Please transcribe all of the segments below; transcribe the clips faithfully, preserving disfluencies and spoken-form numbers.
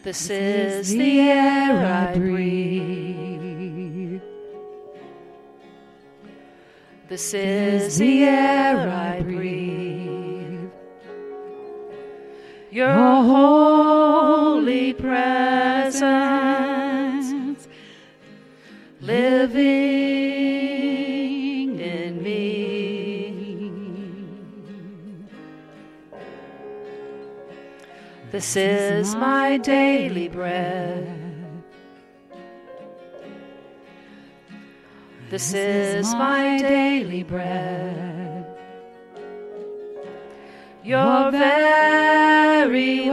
This is the air I breathe. This is the air I breathe. Your holy presence living in me. This is my daily bread. This is my daily bread. Your very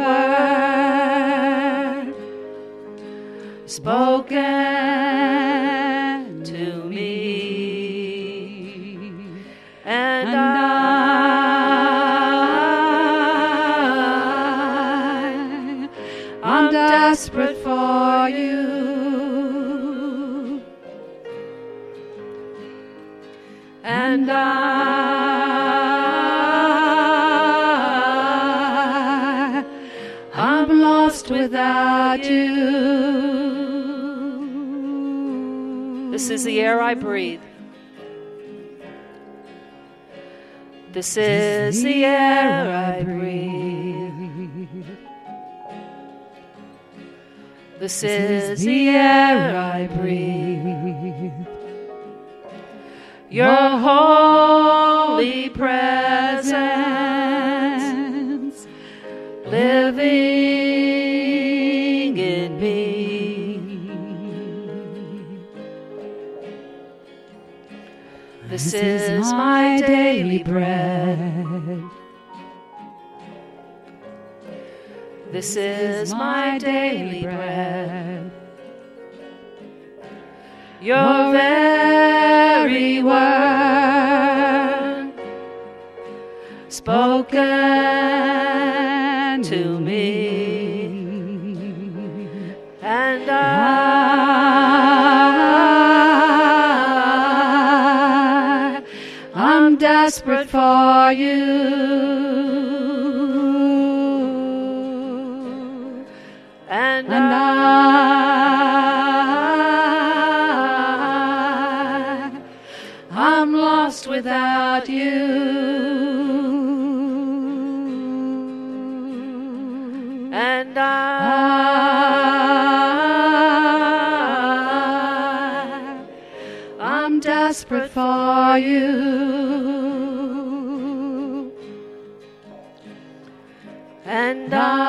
word spoken to me, and, and I, I'm desperate for you, and I, I'm lost without you. This is the air I breathe. This is the air I breathe. This is the air I breathe. Your holy presence living in me. This is my daily bread. This is my daily bread. Your very word spoken to me, and I, I'm desperate for you, and, and I, I'm lost without you, and I, I'm desperate for you, and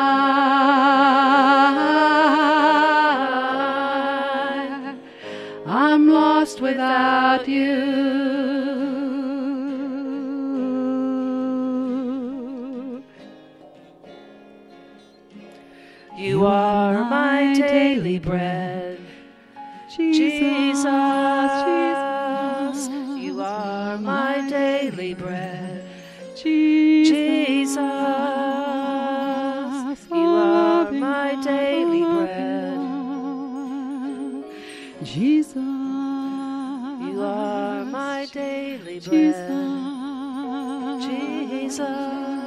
I, I'm lost without you. You are my daily bread, Jesus, Jesus. You are my daily bread, Jesus. You are my daily bread, Jesus. You are my daily bread, Jesus.